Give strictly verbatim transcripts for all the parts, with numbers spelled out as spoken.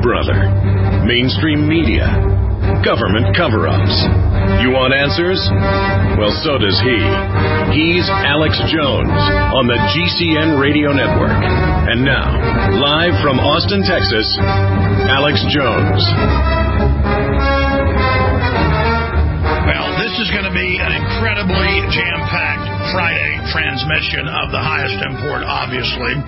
brother. Mainstream media. Government cover-ups. You want answers? Well, so does he. He's Alex Jones on the G C N Radio Network. And now, live from Austin, Texas, Alex Jones. Well, this is going to be an incredibly jam-packed Friday transmission of the highest import, obviously.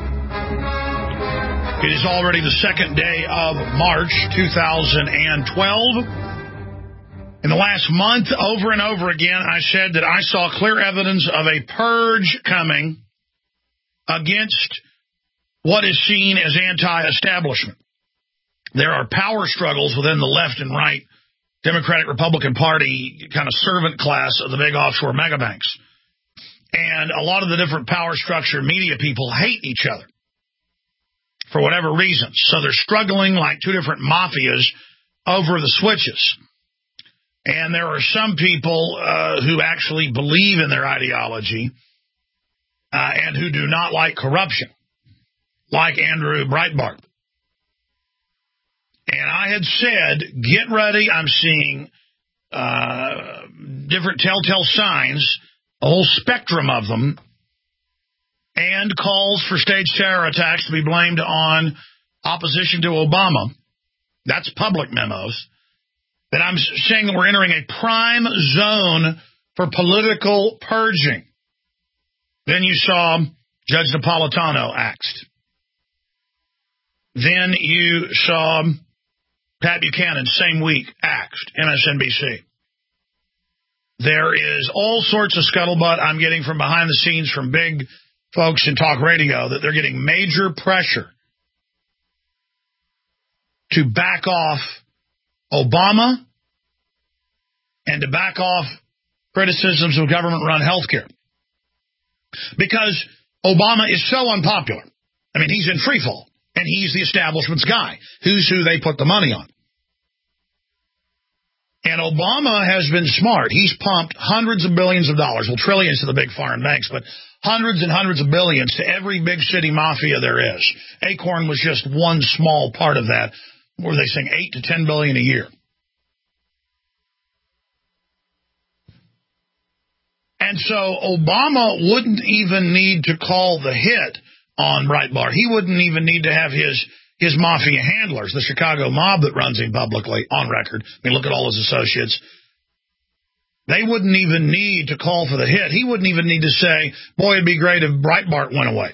It is already the second day of March two thousand twelve. In the last month, over and over again, I said that I saw clear evidence of a purge coming against what is seen as anti-establishment. There are power struggles within the left and right Democratic Republican Party kind of servant class of the big offshore megabanks. And a lot of the different power structure media people hate each other for whatever reasons. So they're struggling like two different mafias over the switches. And there are some people uh, who actually believe in their ideology uh, and who do not like corruption, like Andrew Breitbart. And I had said, get ready. I'm seeing uh, different telltale signs, a whole spectrum of them, and calls for staged terror attacks to be blamed on opposition to Obama. That's public memos. That I'm saying that we're entering a prime zone for political purging. Then you saw Judge Napolitano axed. Then you saw Pat Buchanan, same week, axed, M S N B C. There is all sorts of scuttlebutt I'm getting from behind the scenes from big folks in talk radio that they're getting major pressure to back off Obama and to back off criticisms of government-run health care. Because Obama is so unpopular. I mean, he's in free fall, and he's the establishment's guy. Who's who they put the money on. And Obama has been smart. He's pumped hundreds of billions of dollars, well, trillions to the big foreign banks, but hundreds and hundreds of billions to every big city mafia there is. Acorn was just one small part of that, where they saying eight to ten billion a year. And so Obama wouldn't even need to call the hit on Breitbart. He wouldn't even need to have his his mafia handlers, the Chicago mob that runs him publicly on record. I mean, look at all his associates. They wouldn't even need to call for the hit. He wouldn't even need to say, boy, it'd be great if Breitbart went away.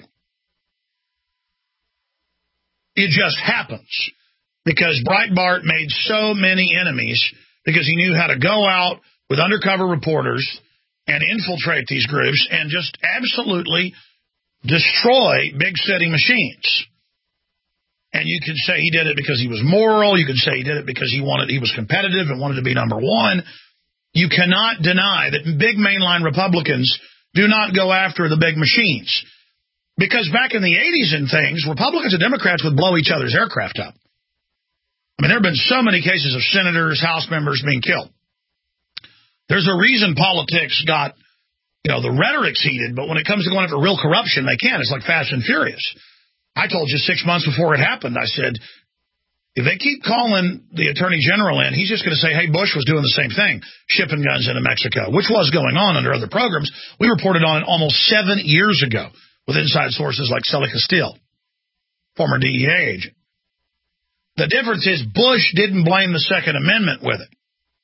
It just happens. Because Breitbart made so many enemies because he knew how to go out with undercover reporters and infiltrate these groups and just absolutely destroy big city machines. And you could say he did it because he was moral. You could say he did it because he wanted he was competitive and wanted to be number one. You cannot deny that big mainline Republicans do not go after the big machines. Because back in the eighties and things, Republicans and Democrats would blow each other's aircraft up. I mean, there have been so many cases of senators, House members being killed. There's a reason politics got, you know, the rhetoric's heated, but when it comes to going after real corruption, they can't. It's like Fast and Furious. I told you six months before it happened, I said, if they keep calling the Attorney General in, he's just going to say, hey, Bush was doing the same thing, shipping guns into Mexico, which was going on under other programs. We reported on it almost seven years ago with inside sources like Sully Castile, former D E A agent. The difference is Bush didn't blame the Second Amendment with it.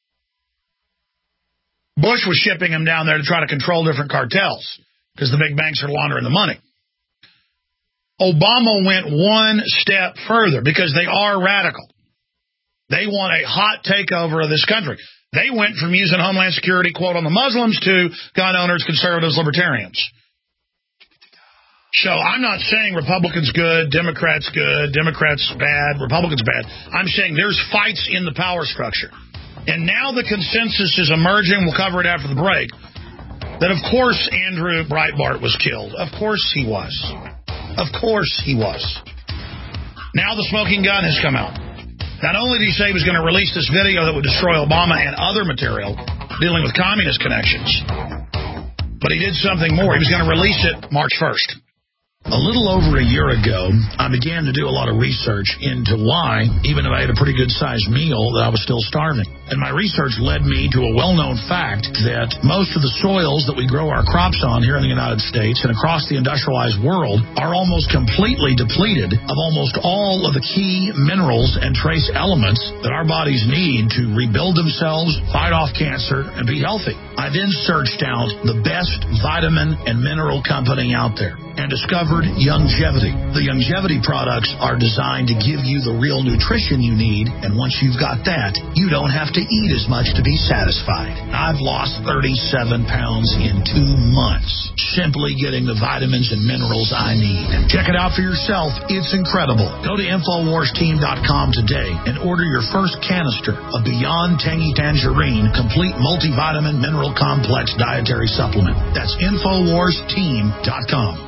Bush was shipping them down there to try to control different cartels because the big banks are laundering the money. Obama went one step further because they are radical. They want a hot takeover of this country. They went from using Homeland Security, quote, on the Muslims to gun owners, conservatives, libertarians. So I'm not saying Republicans good, Democrats good, Democrats bad, Republicans bad. I'm saying there's fights in the power structure. And now the consensus is emerging, we'll cover it after the break, that of course Andrew Breitbart was killed. Of course he was. Of course he was. Now the smoking gun has come out. Not only did he say he was going to release this video that would destroy Obama and other material dealing with communist connections, but he did something more. He was going to release it March first. A little over a year ago, I began to do a lot of research into why, even if I had a pretty good-sized meal, that I was still starving. And my research led me to a well-known fact that most of the soils that we grow our crops on here in the United States and across the industrialized world are almost completely depleted of almost all of the key minerals and trace elements that our bodies need to rebuild themselves, fight off cancer, and be healthy. I then searched out the best vitamin and mineral company out there and discovered Youngevity. The Youngevity products are designed to give you the real nutrition you need, and once you've got that, you don't have to eat as much to be satisfied. I've lost thirty-seven pounds in two months, simply getting the vitamins and minerals I need. Check it out for yourself. It's incredible. Go to Infowars Team dot com today and order your first canister of Beyond Tangy Tangerine Complete Multivitamin Mineral Complex Dietary Supplement. That's Infowars Team dot com.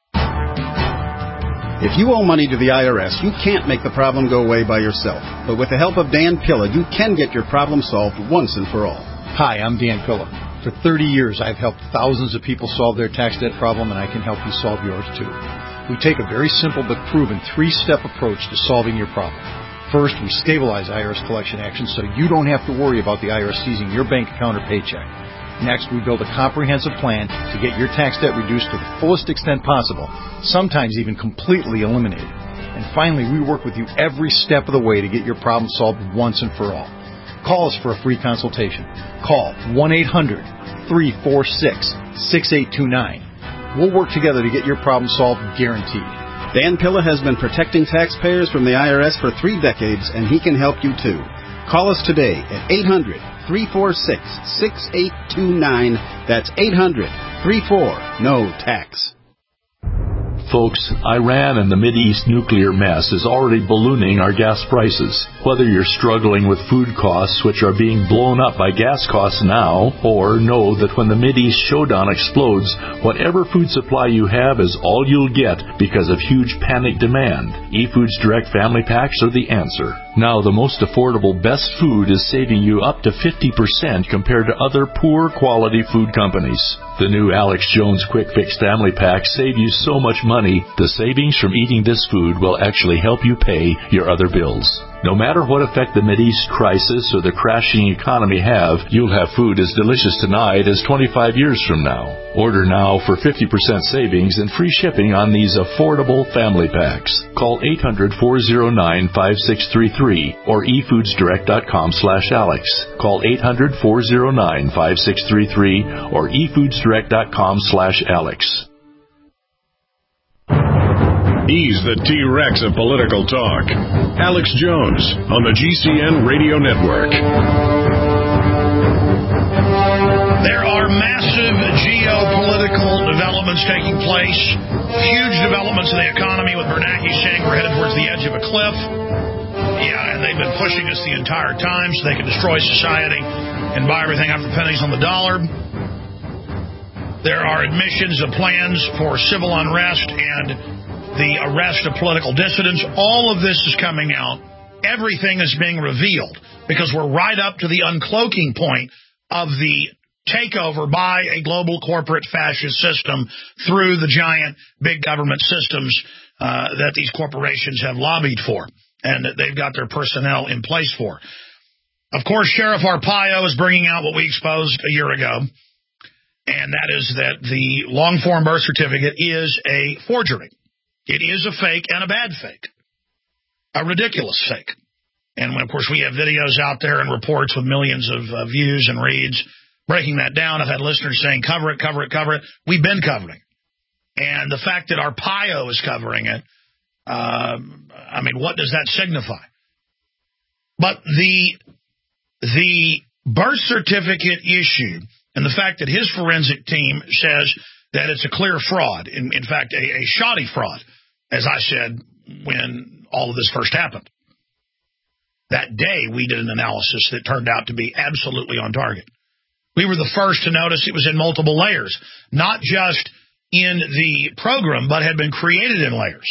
If you owe money to the I R S, you can't make the problem go away by yourself. But with the help of Dan Pilla, you can get your problem solved once and for all. Hi, I'm Dan Pilla. For thirty years, I've helped thousands of people solve their tax debt problem, and I can help you solve yours too. We take a very simple but proven three-step approach to solving your problem. First, we stabilize I R S collection actions so you don't have to worry about the I R S seizing your bank account or paycheck. Next, we build a comprehensive plan to get your tax debt reduced to the fullest extent possible, sometimes even completely eliminated. And finally, we work with you every step of the way to get your problem solved once and for all. Call us for a free consultation. Call one eight hundred, three four six, six eight two nine. We'll work together to get your problem solved, guaranteed. Dan Pilla has been protecting taxpayers from the I R S for three decades, and he can help you too. Call us today at eight hundred, three four six, six eight two nine. That's eight hundred, three four, N O tax. Folks, Iran and the Mideast nuclear mess is already ballooning our gas prices. Whether you're struggling with food costs, which are being blown up by gas costs now, or know that when the Mideast showdown explodes, whatever food supply you have is all you'll get because of huge panic demand, eFoods Direct Family Packs are the answer. Now, the most affordable best food is saving you up to fifty percent compared to other poor quality food companies. The new Alex Jones Quick Fix Family Packs save you so much money, the savings from eating this food will actually help you pay your other bills. No matter what effect the Mideast crisis or the crashing economy have, you'll have food as delicious tonight as twenty-five years from now. Order now for fifty percent savings and free shipping on these affordable family packs. Call eight hundred, four oh nine, five six three three or e foods direct dot com slash Alex. Call eight hundred, four oh nine, five six three three or e foods direct dot com slash Alex. He's the T-Rex of political talk. Alex Jones on the G C N Radio Network. There are massive geopolitical developments taking place. Huge developments in the economy with Bernanke saying we're headed towards the edge of a cliff. Yeah, and they've been pushing us the entire time so they can destroy society and buy everything out for pennies on the dollar. There are admissions of plans for civil unrest and the arrest of political dissidents. All of this is coming out. Everything is being revealed because we're right up to the uncloaking point of the takeover by a global corporate fascist system through the giant big government systems uh, that these corporations have lobbied for and that they've got their personnel in place for. Of course, Sheriff Arpaio is bringing out what we exposed a year ago, and that is that the long-form birth certificate is a forgery. It is a fake and a bad fake, a ridiculous fake. And, of course, we have videos out there and reports with millions of uh, views and reads breaking that down. I've had listeners saying, cover it, cover it, cover it. We've been covering it. And the fact that Arpaio is covering it, uh, I mean, what does that signify? But the the birth certificate issue and the fact that his forensic team says that it's a clear fraud, in, in fact, a, a shoddy fraud, as I said when all of this first happened. That day, we did an analysis that turned out to be absolutely on target. We were the first to notice it was in multiple layers, not just in the program, but had been created in layers.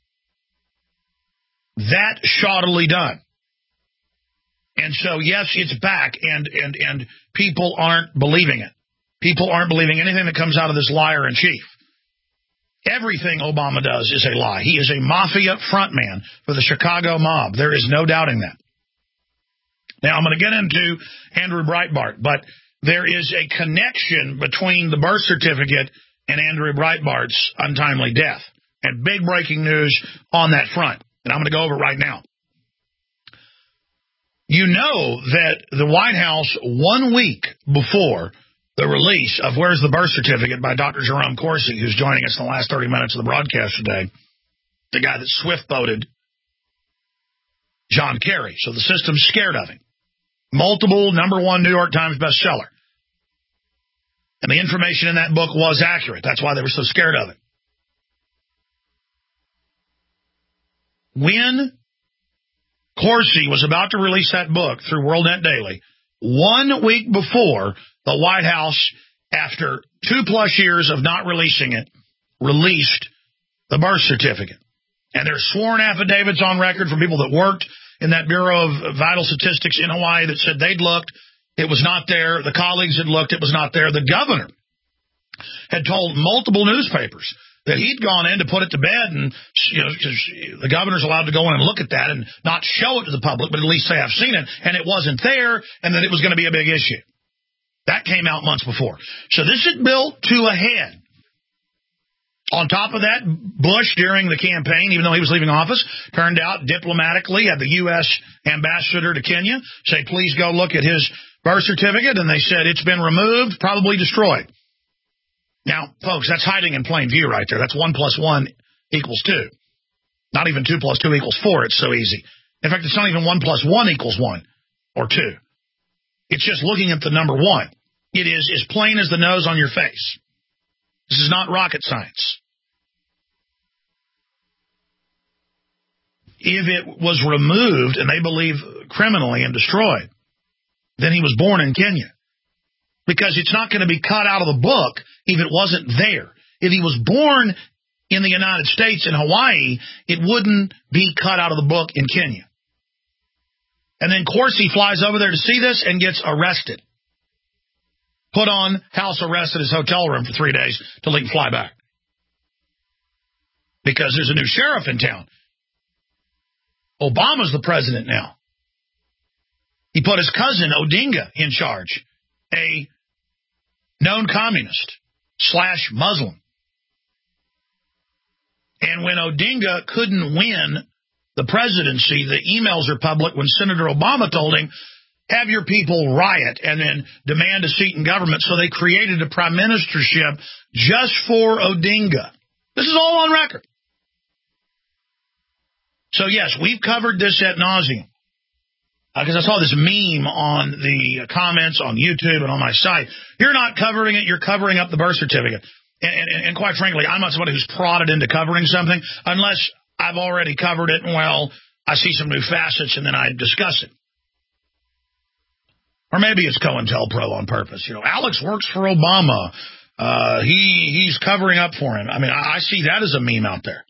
That shoddily done. And so, yes, it's back, and, and, and people aren't believing it. People aren't believing anything that comes out of this liar in chief. Everything Obama does is a lie. He is a mafia frontman for the Chicago mob. There is no doubting that. Now, I'm going to get into Andrew Breitbart, but there is a connection between the birth certificate and Andrew Breitbart's untimely death. And big breaking news on that front. And I'm going to go over it right now. You know that the White House, one week before the release of Where's the Birth Certificate by Doctor Jerome Corsi, who's joining us in the last thirty minutes of the broadcast today, the guy that swift-boated John Kerry. So the system's scared of him. Multiple number one New York Times bestseller. And the information in that book was accurate. That's why they were so scared of it. When Corsi was about to release that book through WorldNet Daily, one week before, the White House, after two-plus years of not releasing it, released the birth certificate. And there's sworn affidavits on record from people that worked in that Bureau of Vital Statistics in Hawaii that said they'd looked. It was not there. The colleagues had looked. It was not there. The governor had told multiple newspapers that he'd gone in to put it to bed, and you know, because the governor's allowed to go in and look at that and not show it to the public, but at least say, I've seen it, and it wasn't there, and that it was going to be a big issue. That came out months before. So this had built to a head. On top of that, Bush, during the campaign, even though he was leaving office, turned out diplomatically, had the U S ambassador to Kenya say, please go look at his birth certificate, and they said, it's been removed, probably destroyed. Now, folks, that's hiding in plain view right there. That's one plus one equals two. Not even two plus two equals four. It's so easy. In fact, it's not even one plus one equals one or two. It's just looking at the number one. It is as plain as the nose on your face. This is not rocket science. If it was removed, and they believe criminally, and destroyed, then he was born in Kenya. Because it's not going to be cut out of the book if it wasn't there. If he was born in the United States, in Hawaii, it wouldn't be cut out of the book in Kenya. And then Corsi flies over there to see this and gets arrested. Put on house arrest at his hotel room for three days till he can fly back. Because there's a new sheriff in town. Obama's the president now. He put his cousin Odinga in charge, a known communist slash Muslim. And when Odinga couldn't win the presidency, the emails are public when Senator Obama told him, have your people riot and then demand a seat in government. So they created a prime ministership just for Odinga. This is all on record. So, yes, we've covered this ad nauseum. Because uh, I saw this meme on the comments on YouTube and on my site. You're not covering it. You're covering up the birth certificate. And, and, and quite frankly, I'm not somebody who's prodded into covering something unless I've already covered it and, well, I see some new facets and then I discuss it. Or maybe it's COINTELPRO on purpose. You know, Alex works for Obama. Uh, he he's covering up for him. I mean, I, I see that as a meme out there.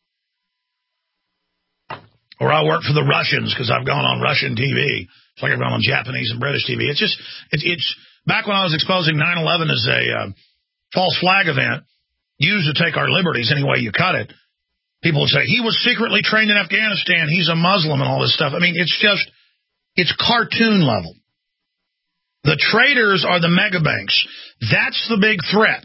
Or I work for the Russians because I've gone on Russian T V. It's like I've gone on Japanese and British T V. It's just, it, it's, back when I was exposing nine eleven as a uh, false flag event, used to take our liberties any way you cut it, people would say, he was secretly trained in Afghanistan, he's a Muslim and all this stuff. I mean, it's just, it's cartoon level. The traitors are the mega banks. That's the big threat.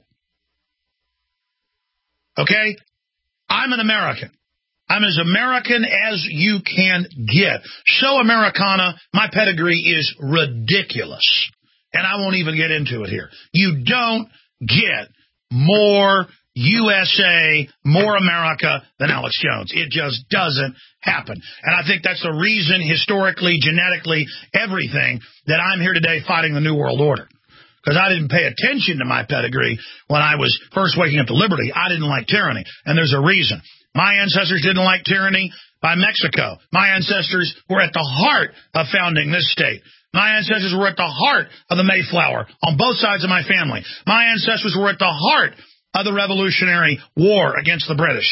Okay? I'm an American. I'm as American as you can get. So Americana, my pedigree is ridiculous. And I won't even get into it here. You don't get more U S A, more America than Alex Jones. It just doesn't happen. And I think that's the reason, historically, genetically, everything, that I'm here today fighting the New World Order. Because I didn't pay attention to my pedigree when I was first waking up to liberty. I didn't like tyranny. And there's a reason. My ancestors didn't like tyranny by Mexico. My ancestors were at the heart of founding this state. My ancestors were at the heart of the Mayflower on both sides of my family. My ancestors were at the heart of the Revolutionary War against the British.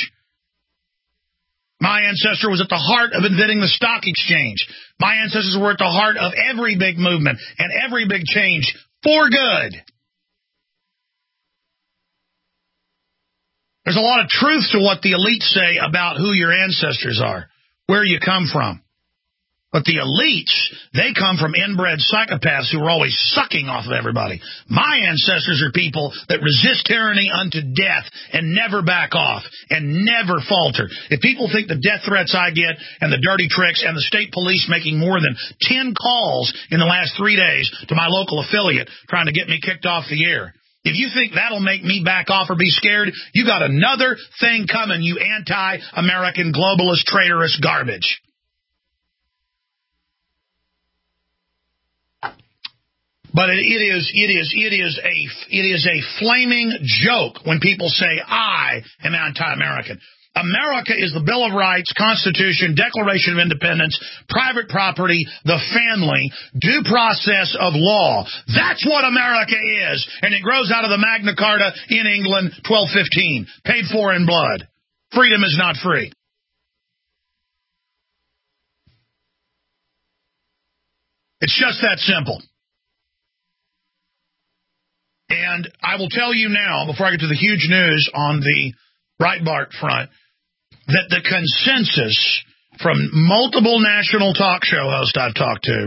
My ancestor was at the heart of inventing the stock exchange. My ancestors were at the heart of every big movement and every big change for good. There's a lot of truth to what the elites say about who your ancestors are, where you come from. But the elites, they come from inbred psychopaths who are always sucking off of everybody. My ancestors are people that resist tyranny unto death and never back off and never falter. If people think the death threats I get and the dirty tricks and the state police making more than ten calls in the last three days to my local affiliate trying to get me kicked off the air, if you think that'll make me back off or be scared, you got another thing coming, you anti-American globalist traitorous garbage. But it, it is it is it is a it is a flaming joke when people say I am anti-American. America is the Bill of Rights, Constitution, Declaration of Independence, private property, the family, due process of law. That's what America is, and it grows out of the Magna Carta in England, twelve fifteen, paid for in blood. Freedom is not free. It's just that simple. And I will tell you now, before I get to the huge news on the Breitbart front, that the consensus from multiple national talk show hosts I've talked to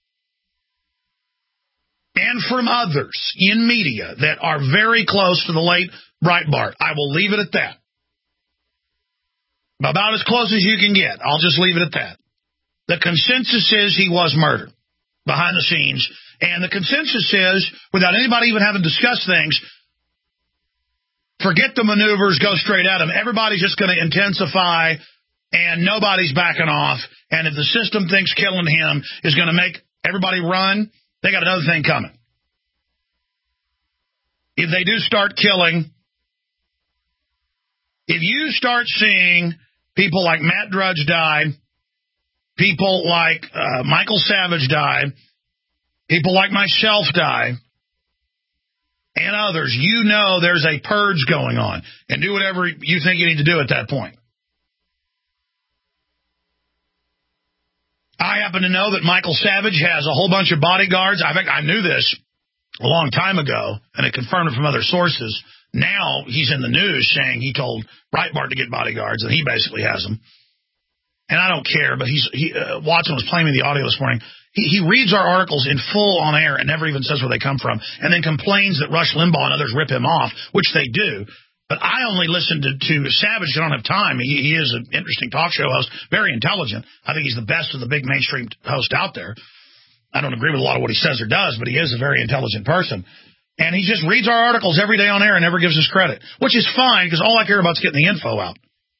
and from others in media that are very close to the late Breitbart, I will leave it at that. About as close as you can get. I'll just leave it at that. The consensus is he was murdered behind the scenes. And the consensus is, without anybody even having discussed things, forget the maneuvers, go straight at them. Everybody's just going to intensify, and nobody's backing off. And if the system thinks killing him is going to make everybody run, they got another thing coming. If they do start killing, if you start seeing people like Matt Drudge die, people like uh, Michael Savage die, people like myself die, and others, you know there's a purge going on. And do whatever you think you need to do at that point. I happen to know that Michael Savage has a whole bunch of bodyguards. I think I knew this a long time ago, and I confirmed it from other sources. Now he's in the news saying he told Breitbart to get bodyguards, and he basically has them. And I don't care, but he's he, uh, Watson was playing me the audio this morning. He, he reads our articles in full on air and never even says where they come from, and then complains that Rush Limbaugh and others rip him off, which they do. But I only listen to, to Savage. I don't have time. He, he is an interesting talk show host, very intelligent. I think he's the best of the big mainstream host out there. I don't agree with a lot of what he says or does, but he is a very intelligent person. And he just reads our articles every day on air and never gives us credit, which is fine because all I care about is getting the info out.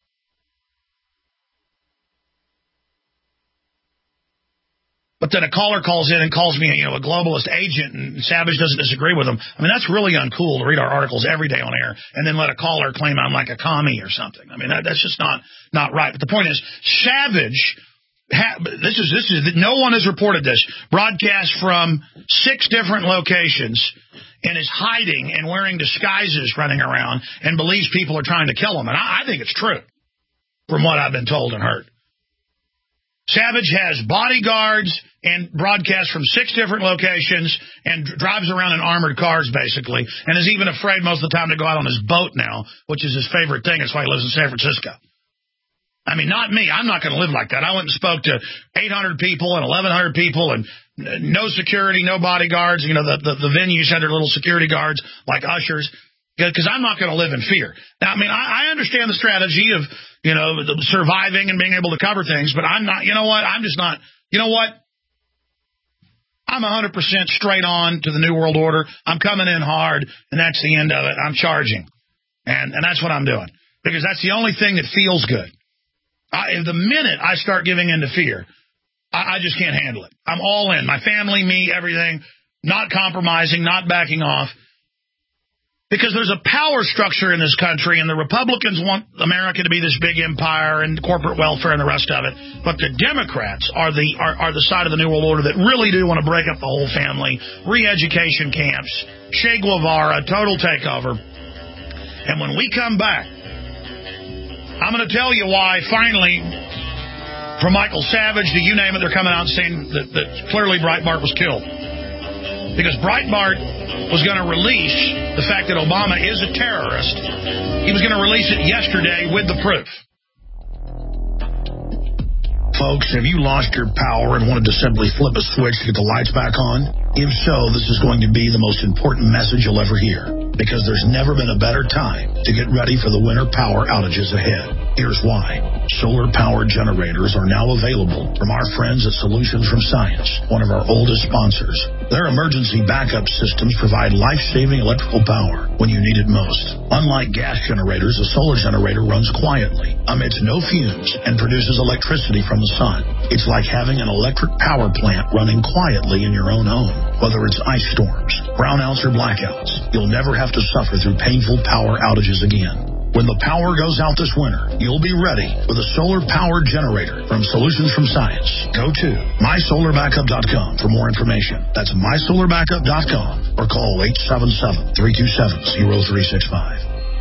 But then a caller calls in and calls me, you know, a globalist agent, and Savage doesn't disagree with him. I mean, that's really uncool to read our articles every day on air and then let a caller claim I'm like a commie or something. I mean, that, that's just not not right. But the point is, Savage, ha- this is this is no one has reported this, broadcast from six different locations and is hiding and wearing disguises running around and believes people are trying to kill him. And I, I think it's true from what I've been told and heard. Savage has bodyguards and broadcasts from six different locations and drives around in armored cars, basically, and is even afraid most of the time to go out on his boat now, which is his favorite thing. That's why he lives in San Francisco. I mean, not me. I'm not going to live like that. I went and spoke to eight hundred people and eleven hundred people and no security, no bodyguards. You know, the, the, the venues had their little security guards like ushers. Because I'm not going to live in fear. Now, I mean, I, I understand the strategy of, you know, the surviving and being able to cover things, but I'm not, you know what, I'm just not, you know what, I'm one hundred percent straight on to the New World Order. I'm coming in hard, and that's the end of it. I'm charging. And, and that's what I'm doing. Because that's the only thing that feels good. I, the minute I start giving in to fear, I, I just can't handle it. I'm all in. My family, me, everything, not compromising, not backing off. Because there's a power structure in this country, and the Republicans want America to be this big empire and corporate welfare and the rest of it. But the Democrats are the are, are the side of the New World Order that really do want to break up the whole family, re-education camps, Che Guevara, total takeover. And when we come back, I'm going to tell you why, finally, from Michael Savage to you name it, they're coming out saying that, that clearly Breitbart was killed. because Breitbart was going to release the fact that Obama is a terrorist. He was going to release it yesterday with the proof. Folks, have you lost your power and wanted to simply flip a switch to get the lights back on? If so, this is going to be the most important message you'll ever hear, because there's never been a better time to get ready for the winter power outages ahead. Here's why. Solar-powered generators are now available from our friends at Solutions from Science, one of our oldest sponsors. Their emergency backup systems provide life-saving electrical power when you need it most. Unlike gas generators, a solar generator runs quietly, emits no fumes, and produces electricity from the sun. It's like having an electric power plant running quietly in your own home. Whether it's ice storms, brownouts, or blackouts, you'll never have to suffer through painful power outages again. When the power goes out this winter, you'll be ready with a solar-powered generator from Solutions from Science. Go to my solar backup dot com for more information. That's my solar backup dot com or call eight seven seven, three two seven, zero three six five.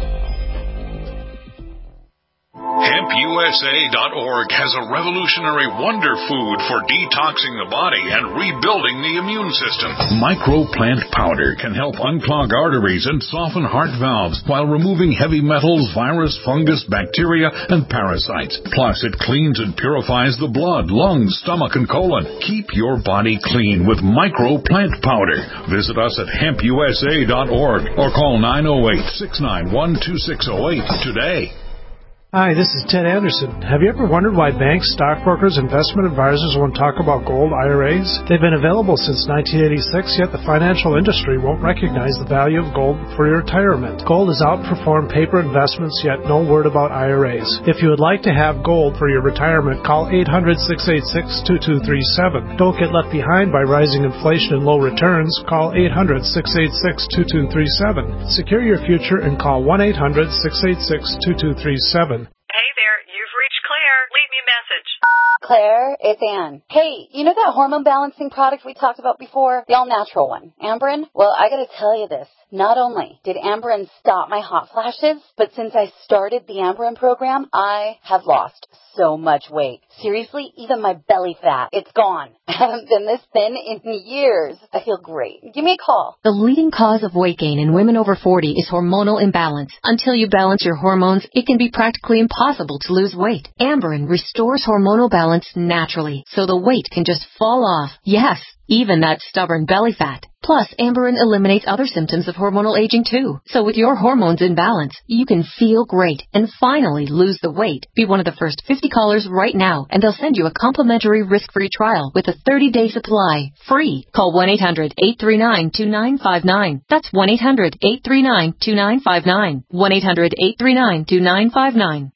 hemp u s a dot org has a revolutionary wonder food for detoxing the body and rebuilding the immune system. Microplant powder can help unclog arteries and soften heart valves while removing heavy metals, virus, fungus, bacteria, and parasites. Plus, it cleans and purifies the blood, lungs, stomach, and colon. Keep your body clean with Microplant powder. Visit us at hemp u s a dot org or call nine oh eight, six nine one, two six oh eight today. Hi, this is Ted Anderson. Have you ever wondered why banks, stockbrokers, investment advisors won't talk about gold I R As? They've been available since nineteen eighty-six, yet the financial industry won't recognize the value of gold for your retirement. Gold has outperformed paper investments, yet no word about I R As. If you would like to have gold for your retirement, call eight hundred, six eight six, two two three seven. Don't get left behind by rising inflation and low returns. Call eight hundred, six eight six, two two three seven. Secure your future and call one eight hundred, six eight six, two two three seven. Hey there, you've reached Claire. Leave me a message. Claire, it's Ann. Hey, you know that hormone balancing product we talked about before? The all-natural one, Amberen? Well, I gotta tell you this. Not only did Amberen stop my hot flashes, but since I started the Amberen program, I have lost so much weight. Seriously, even my belly fat, it's gone. I haven't been this thin in years. I feel great. Give me a call. The leading cause of weight gain in women over forty is hormonal imbalance. Until you balance your hormones, it can be practically impossible to lose weight. Amberen restores hormonal balance naturally, so the weight can just fall off. Yes, even that stubborn belly fat. Plus, Amberen eliminates other symptoms of hormonal aging too. So with your hormones in balance, you can feel great and finally lose the weight. Be one of the first fifty callers right now, and they'll send you a complimentary risk-free trial with a thirty-day supply. Free. Call one eight hundred, eight three nine, two nine five nine. That's one eight hundred, eight three nine, two nine five nine. one eight hundred, eight three nine, two nine five nine.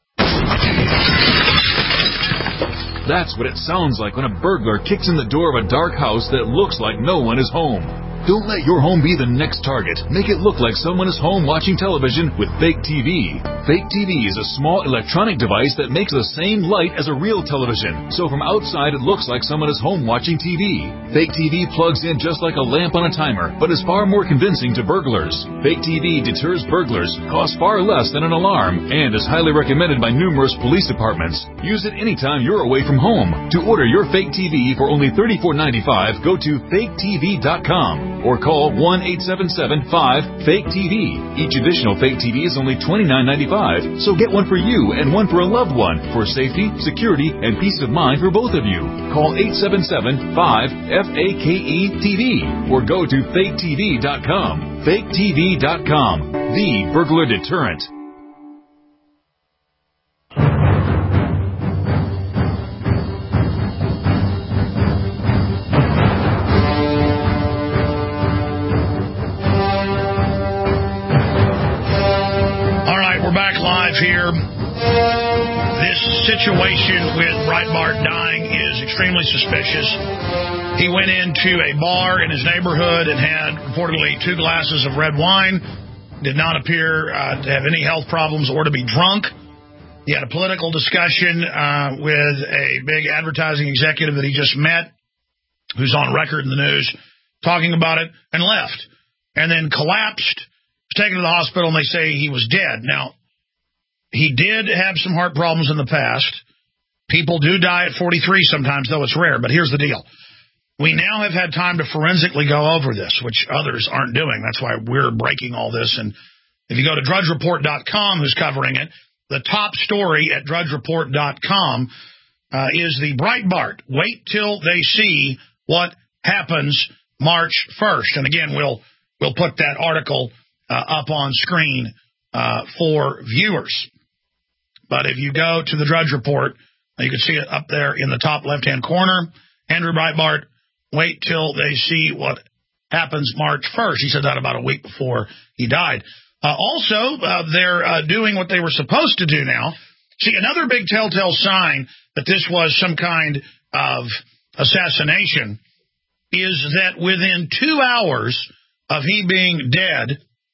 That's what it sounds like when a burglar kicks in the door of a dark house that looks like no one is home. Don't let your home be the next target. Make it look like someone is home watching television with Fake T V. Fake T V is a small electronic device that makes the same light as a real television. So from outside it looks like someone is home watching T V. Fake T V plugs in just like a lamp on a timer, but is far more convincing to burglars. Fake T V deters burglars, costs far less than an alarm, and is highly recommended by numerous police departments. Use it anytime you're away from home. To order your Fake T V for only thirty-four ninety-five, go to fake t v dot com. Or call one eight seven seven, five, fake T V. Each additional Fake T V is only twenty-nine ninety-five, so get one for you and one for a loved one for safety, security, and peace of mind for both of you. Call eight seven seven, five, F A K E T V or go to fake t v dot com. fake t v dot com, the burglar deterrent. Here, this situation with Breitbart dying is extremely suspicious. He went into a bar in his neighborhood and had reportedly two glasses of red wine, did not appear uh, to have any health problems or to be drunk. He had a political discussion uh, with a big advertising executive that he just met, who's on record in the news, talking about it, and left. And then collapsed, was taken to the hospital, and they say he was dead. Now, he did have some heart problems in the past. People do die at forty-three sometimes, though it's rare. But here's the deal. We now have had time to forensically go over this, which others aren't doing. That's why we're breaking all this. And if you go to drudge report dot com, who's covering it, the top story at drudge report dot com uh, is the Breitbart. Wait till they see what happens March first. And again, we'll we'll put that article uh, up on screen uh, for viewers. But if you go to the Drudge Report, you can see it up there in the top left-hand corner. Andrew Breitbart, wait till they see what happens March first. He said that about a week before he died. Uh, also, uh, they're uh, doing what they were supposed to do now. See, another big telltale sign that this was some kind of assassination is that within two hours of he being dead,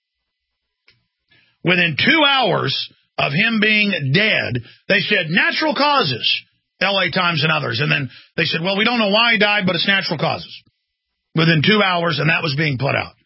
within two hours of him being dead, they said natural causes, L A Times and others. And then they said, well, we don't know why he died, but it's natural causes. Within two hours, and that was being put out.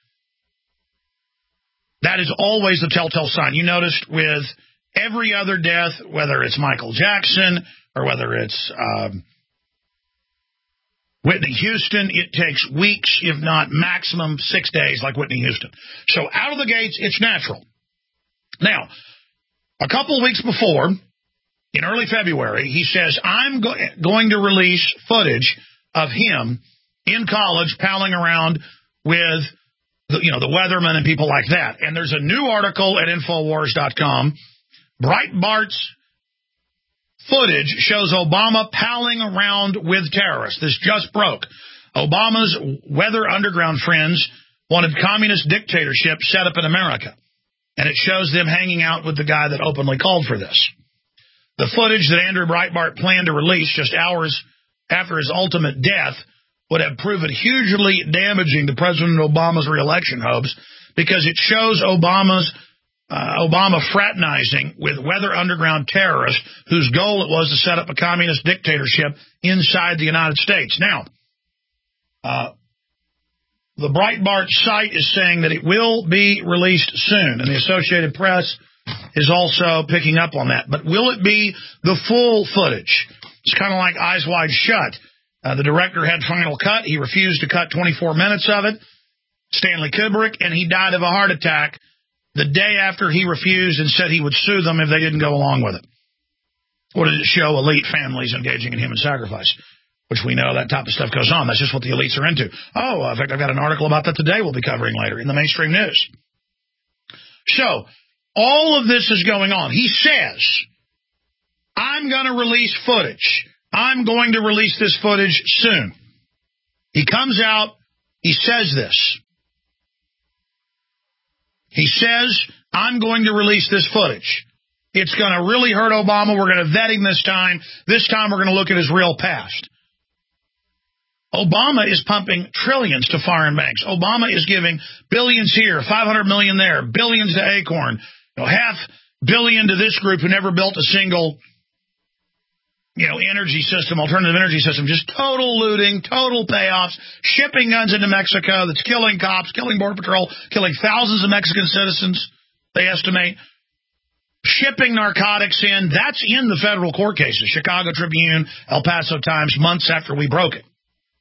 That is always the telltale sign. You noticed with every other death, whether it's Michael Jackson or whether it's um, Whitney Houston, it takes weeks, if not maximum six days, like Whitney Houston. So out of the gates, it's natural. Now, a couple of weeks before, in early February, he says, I'm go- going to release footage of him in college palling around with the, you know, the weathermen and people like that. And there's a new article at Infowars dot com. Breitbart's footage shows Obama palling around with terrorists. This just broke. Obama's weather underground friends wanted communist dictatorship set up in America. And it shows them hanging out with the guy that openly called for this. The footage that Andrew Breitbart planned to release just hours after his ultimate death would have proven hugely damaging to President Obama's reelection hopes because it shows Obama's uh, Obama fraternizing with weather underground terrorists whose goal it was to set up a communist dictatorship inside the United States. Now, uh, the Breitbart site is saying that it will be released soon, and the Associated Press is also picking up on that. But will it be the full footage? It's kind of like Eyes Wide Shut. Uh, the director had final cut. He refused to cut twenty-four minutes of it, Stanley Kubrick, and he died of a heart attack the day after he refused and said he would sue them if they didn't go along with it. Or did it show elite families engaging in human sacrifice? Which we know that type of stuff goes on. That's just what the elites are into. Oh, in fact, I've got an article about that today we'll be covering later in the mainstream news. So, all of this is going on. He says, I'm going to release footage. I'm going to release this footage soon. He comes out, he says this. He says, I'm going to release this footage. It's going to really hurt Obama. We're going to vet him this time. This time we're going to look at his real past. Obama is pumping trillions to foreign banks. Obama is giving billions here, five hundred million there, billions to Acorn, you know, half billion to this group who never built a single, you know, energy system, alternative energy system, just total looting, total payoffs, shipping guns into Mexico that's killing cops, killing Border Patrol, killing thousands of Mexican citizens, they estimate, shipping narcotics in. That's in the federal court cases, Chicago Tribune, El Paso Times, months after we broke it.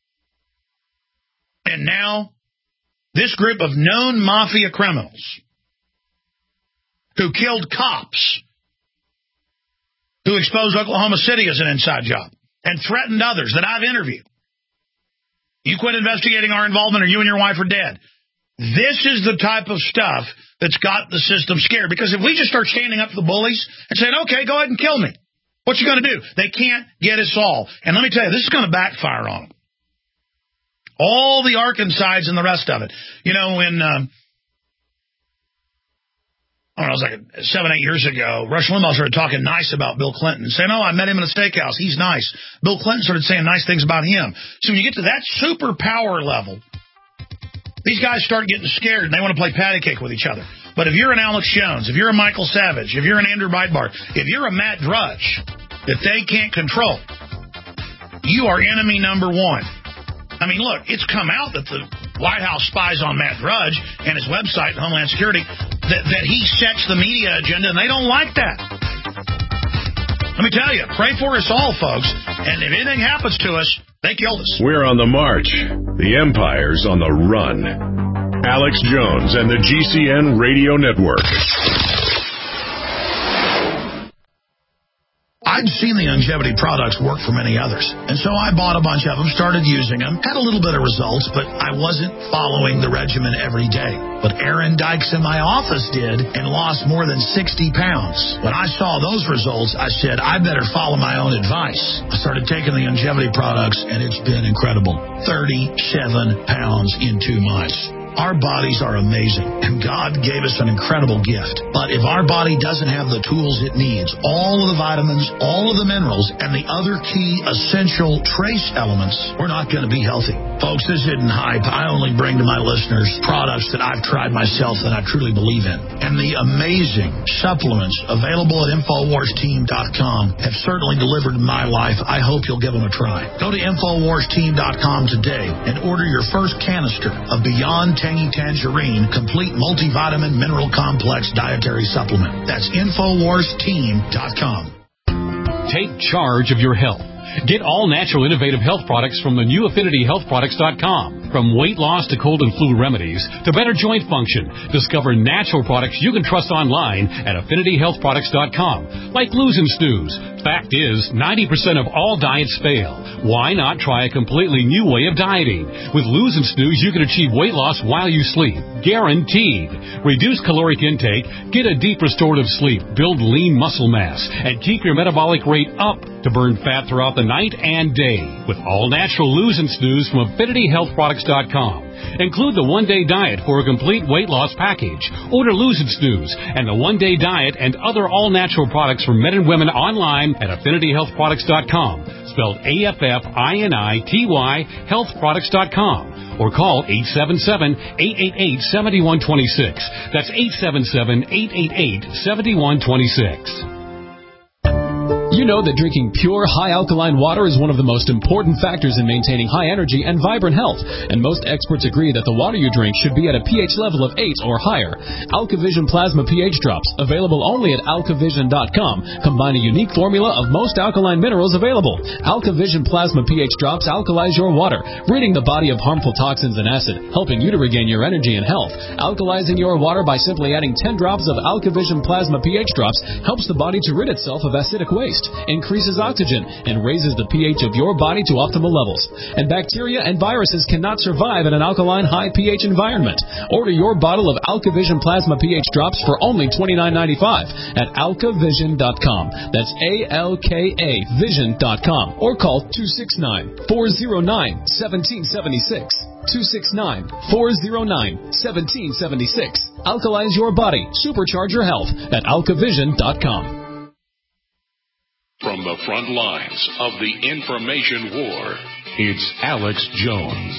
And now, this group of known mafia criminals who killed cops, who exposed Oklahoma City as an inside job, and threatened others that I've interviewed. You quit investigating our involvement or you and your wife are dead. This is the type of stuff that's got the system scared. Because if we just start standing up to the bullies and saying, okay, go ahead and kill me, what you going to do? They can't get us all. And let me tell you, this is going to backfire on them. All the Arkansides and the rest of it. You know, when, um, I don't know, it was like seven, eight years ago, Rush Limbaugh started talking nice about Bill Clinton, saying, oh, I met him in a steakhouse. He's nice. Bill Clinton started saying nice things about him. So when you get to that superpower level, these guys start getting scared and they want to play patty cake with each other. But if you're an Alex Jones, if you're a Michael Savage, if you're an Andrew Breitbart, if you're a Matt Drudge that they can't control, you are enemy number one. I mean, look, it's come out that the White House spies on Matt Drudge and his website, Homeland Security, that, that he sets the media agenda, and they don't like that. Let me tell you, pray for us all, folks. And if anything happens to us, They killed us. We're on the march. The empire's on the run. Alex Jones and the G C N Radio Network. I'd seen the longevity products work for many others, and so I bought a bunch of them, started using them, had a little bit of results, but I wasn't following the regimen every day. But Aaron Dykes in my office did and lost more than sixty pounds. When I saw those results, I said, I better follow my own advice. I started taking the longevity products, and it's been incredible. thirty-seven pounds in two months. Our bodies are amazing, and God gave us an incredible gift. But if our body doesn't have the tools it needs, all of the vitamins, all of the minerals, and the other key essential trace elements, we're not going to be healthy. Folks, this isn't hype. I only bring to my listeners products that I've tried myself that I truly believe in. And the amazing supplements available at Infowars Team dot com have certainly delivered in my life. I hope you'll give them a try. Go to Infowars Team dot com today and order your first canister of Beyond Tangy Tangerine Complete Multivitamin Mineral Complex Dietary Supplement. That's Infowars Team dot com. Take charge of your health. Get all natural innovative health products from the new Affinity Health Products dot com. From weight loss to cold and flu remedies to better joint function, discover natural products you can trust online at Affinity Health Products dot com. Like Lose and Snooze. Fact is, ninety percent of all diets fail. Why not try a completely new way of dieting? With Lose and Snooze, you can achieve weight loss while you sleep. Guaranteed. Reduce caloric intake, get a deep restorative sleep, build lean muscle mass, and keep your metabolic rate up to burn fat throughout the night and day. With all natural Lose and Snooze from Affinity Health Products dot com. Include the one-day diet for a complete weight loss package. Order Lose and Snooze and the one-day diet and other all-natural products for men and women online at Affinity Health Products dot com. Spelled A F F I N I T Y Health Products dot com. Or call eight seven seven, eight eight eight, seven one two six. That's eight seven seven, eight eight eight, seven one two six. You know that drinking pure, high-alkaline water is one of the most important factors in maintaining high energy and vibrant health, and most experts agree that the water you drink should be at a pH level of eight or higher. AlkaVision Plasma pH Drops, available only at Alka Vision dot com, combine a unique formula of most alkaline minerals available. AlkaVision Plasma pH Drops alkalize your water, ridding the body of harmful toxins and acid, helping you to regain your energy and health. Alkalizing your water by simply adding ten drops of AlkaVision Plasma pH Drops helps the body to rid itself of acidic waste, increases oxygen, and raises the pH of your body to optimal levels. And bacteria and viruses cannot survive in an alkaline high pH environment. Order your bottle of AlkaVision Plasma pH Drops for only twenty-nine ninety-five at Alka Vision dot com. That's A L K A Vision dot com. Or call two six nine, four zero nine, one seven seven six. two six nine, four zero nine, one seven seven six. Alkalize your body. Supercharge your health at Alka Vision dot com. From the front lines of the information war, it's Alex Jones.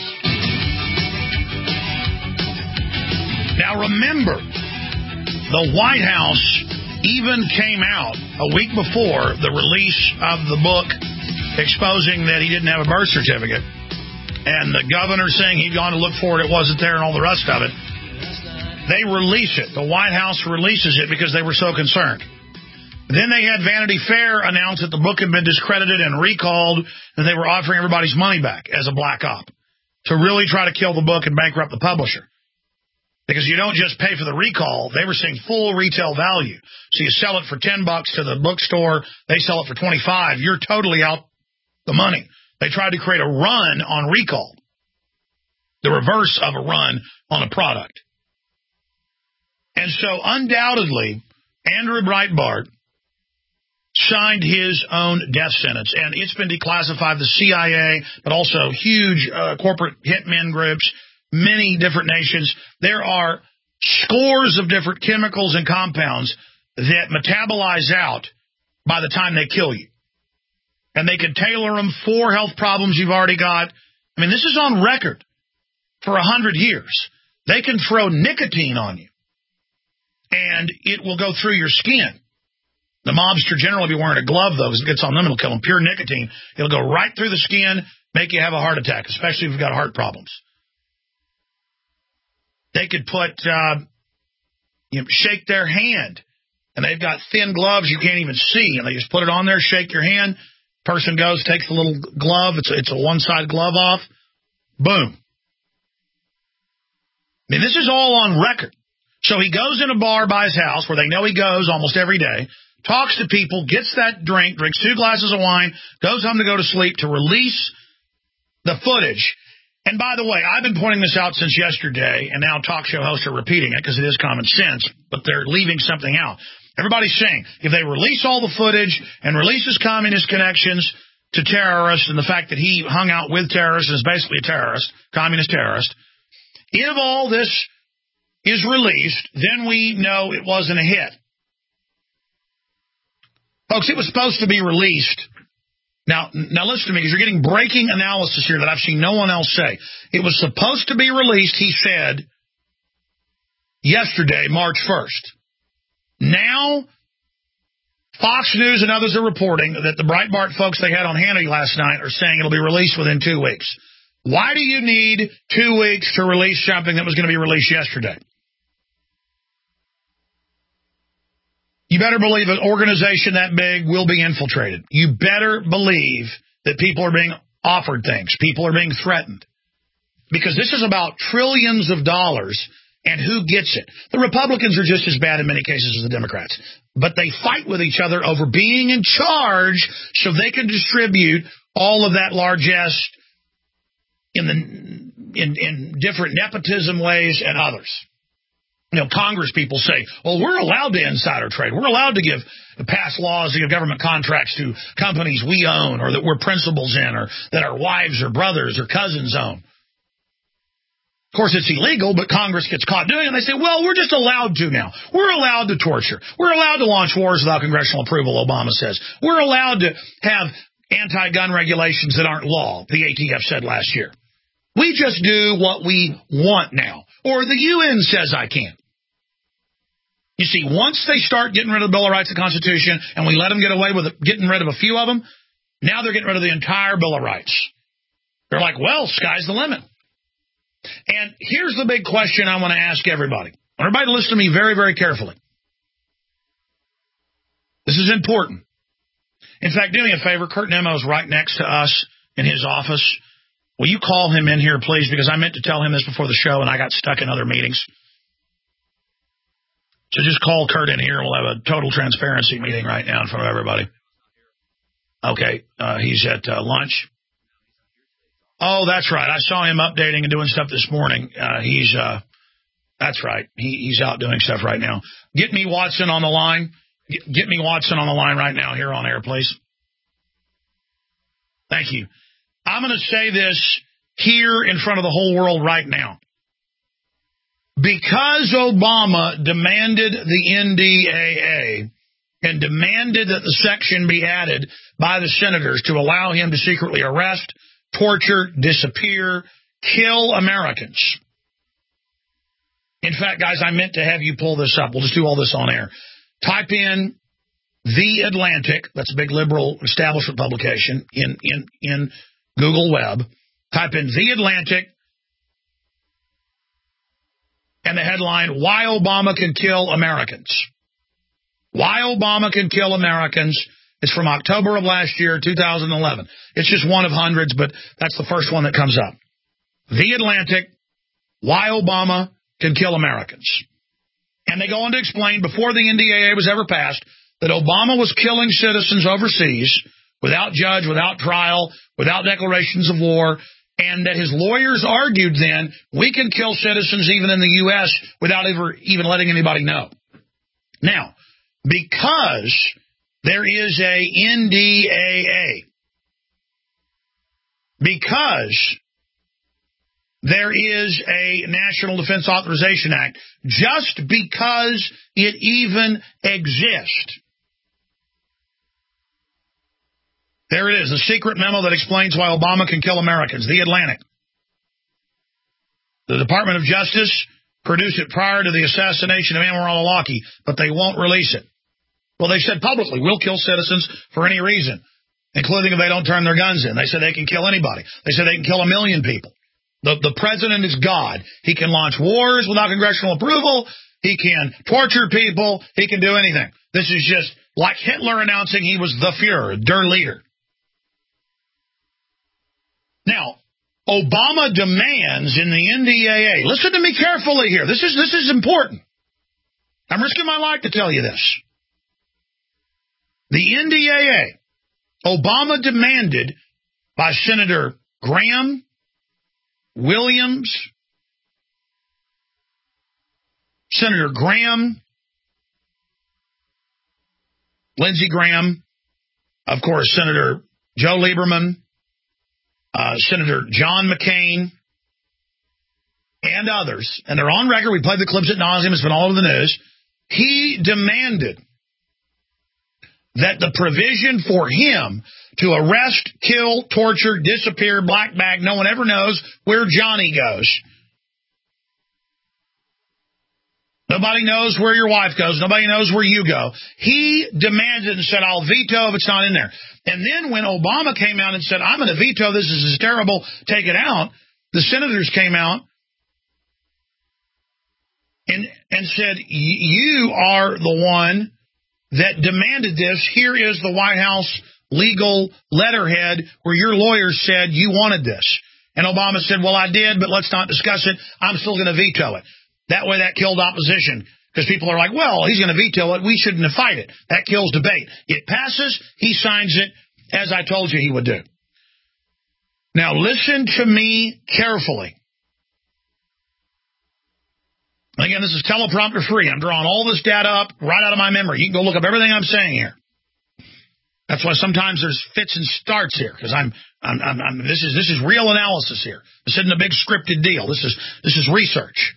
Now remember, the White House even came out a week before the release of the book exposing that he didn't have a birth certificate, and the governor saying he'd gone to look for it, it wasn't there, and all the rest of it. They release it. The White House releases it because they were so concerned. Then they had Vanity Fair announce that the book had been discredited and recalled, and they were offering everybody's money back as a black op to really try to kill the book and bankrupt the publisher. Because you don't just pay for the recall. They were saying full retail value. So you sell it for ten bucks to the bookstore. They sell it for twenty-five. You're totally out the money. They tried to create a run on recall, the reverse of a run on a product. And so undoubtedly, Andrew Breitbart signed his own death sentence, and it's been declassified. The C I A, but also huge uh, corporate hitmen groups, many different nations. There are scores of different chemicals and compounds that metabolize out by the time they kill you. And they can tailor them for health problems you've already got. I mean, this is on record for a hundred years. They can throw nicotine on you, and it will go through your skin. The mobster generally will be wearing a glove, though, because it gets on them, it'll kill them. Pure nicotine. It'll go right through the skin, make you have a heart attack, especially if you've got heart problems. They could put, uh, you know, shake their hand, and they've got thin gloves you can't even see, and they just put it on there, shake your hand, Person goes, takes the little glove. It's a, it's a one-side glove off. Boom. I mean, this is all on record. So he goes in a bar by his house where they know he goes almost every day, talks to people, gets that drink, drinks two glasses of wine, goes home to go to sleep to release the footage. And by the way, I've been pointing this out since yesterday, and now talk show hosts are repeating it because it is common sense, but they're leaving something out. Everybody's saying if they release all the footage and release his communist connections to terrorists and the fact that he hung out with terrorists and is basically a terrorist, communist terrorist, if all this is released, then we know it wasn't a hit. Folks, it was supposed to be released. Now, now listen to me, because you're getting breaking analysis here that I've seen no one else say. It was supposed to be released, he said, yesterday, March first. Now, Fox News and others are reporting that the Breitbart folks they had on Hannity last night are saying it'll be released within two weeks. Why do you need two weeks to release something that was going to be released yesterday? You better believe an organization that big will be infiltrated. You better believe that people are being offered things. People are being threatened. Because this is about trillions of dollars and who gets it. The Republicans are just as bad in many cases as the Democrats. But they fight with each other over being in charge so they can distribute all of that largesse in the in, in different nepotism ways and others. You know, Congress people say, well, we're allowed to insider trade. We're allowed to give pass laws to give government contracts to companies we own or that we're principals in or that our wives or brothers or cousins own. Of course, it's illegal, but Congress gets caught doing it, and they say, well, we're just allowed to now. We're allowed to torture. We're allowed to launch wars without congressional approval, Obama says. We're allowed to have anti-gun regulations that aren't law, the A T F said last year. We just do what we want now, or the U N says I can. You see, once they start getting rid of the Bill of Rights and the Constitution, and we let them get away with it, getting rid of a few of them, now they're getting rid of the entire Bill of Rights. They're like, well, sky's the limit. And here's the big question I want to ask everybody. Everybody listen to me very, very carefully. This is important. In fact, do me a favor. Kurt Nemo is right next to us in his office. Will you call him in here, please? Because I meant to tell him this before the show, and I got stuck in other meetings. So just call Kurt in here, and we'll have a total transparency meeting right now in front of everybody. Okay, uh, he's at uh, lunch. Oh, that's right. I saw him updating and doing stuff this morning. Uh, he's, uh, that's right. He, he's out doing stuff right now. Get me Watson on the line. Get, get me Watson on the line right now here on air, please. Thank you. I'm going to say this here in front of the whole world right now. Because Obama demanded the N D A A and demanded that the section be added by the senators to allow him to secretly arrest, torture, disappear, kill Americans. In fact, guys, I meant to have you pull this up. We'll just do all this on air. Type in The Atlantic. That's a big liberal establishment publication in, in, in Google Web. Type in The Atlantic and the headline, Why Obama Can Kill Americans. Why Obama Can Kill Americans. It's from October of last year, two thousand eleven. It's just one of hundreds, but that's the first one that comes up. The Atlantic, Why Obama Can Kill Americans. And they go on to explain, before the N D A A was ever passed, that Obama was killing citizens overseas without judge, without trial, without declarations of war, and that his lawyers argued then, we can kill citizens even in the U S without ever even letting anybody know. Now, because there is a N D A A, because there is a National Defense Authorization Act, just because it even exists. There it is, a secret memo that explains why Obama can kill Americans, The Atlantic. The Department of Justice produced it prior to the assassination of Anwar al-Awlaki, but they won't release it. Well, they said publicly, we'll kill citizens for any reason, including if they don't turn their guns in. They said they can kill anybody. They said they can kill a million people. The, the president is God. He can launch wars without congressional approval. He can torture people. He can do anything. This is just like Hitler announcing he was the Fuhrer, der Leader. Obama demands in the N D A A, listen to me carefully here. This is, this is important. I'm risking my life to tell you this. The N D A A, Obama demanded by Senator Graham, Williams, Senator Graham, Lindsey Graham, of course, Senator Joe Lieberman, uh, Senator John McCain, and others, and they're on record. We played the clips at nauseum. It's been all over the news. He demanded that the provision for him to arrest, kill, torture, disappear, black bag, no one ever knows where Johnny goes. Nobody knows where your wife goes. Nobody knows where you go. He demanded and said, I'll veto if it's not in there. And then when Obama came out and said, I'm going to veto this, this is terrible, take it out, the senators came out and, and said, you are the one that demanded this. Here is the White House legal letterhead where your lawyers said you wanted this. And Obama said, well, I did, but let's not discuss it. I'm still going to veto it. That way that killed opposition because people are like, well, he's going to veto it. We shouldn't have fight it. That kills debate. It passes. He signs it as I told you he would do. Now, listen to me carefully. Again, this is teleprompter free. I'm drawing all this data up right out of my memory. You can go look up everything I'm saying here. That's why sometimes there's fits and starts here because I'm, I'm, I'm, I'm, this is this is real analysis here. This isn't a big scripted deal. This is this is research.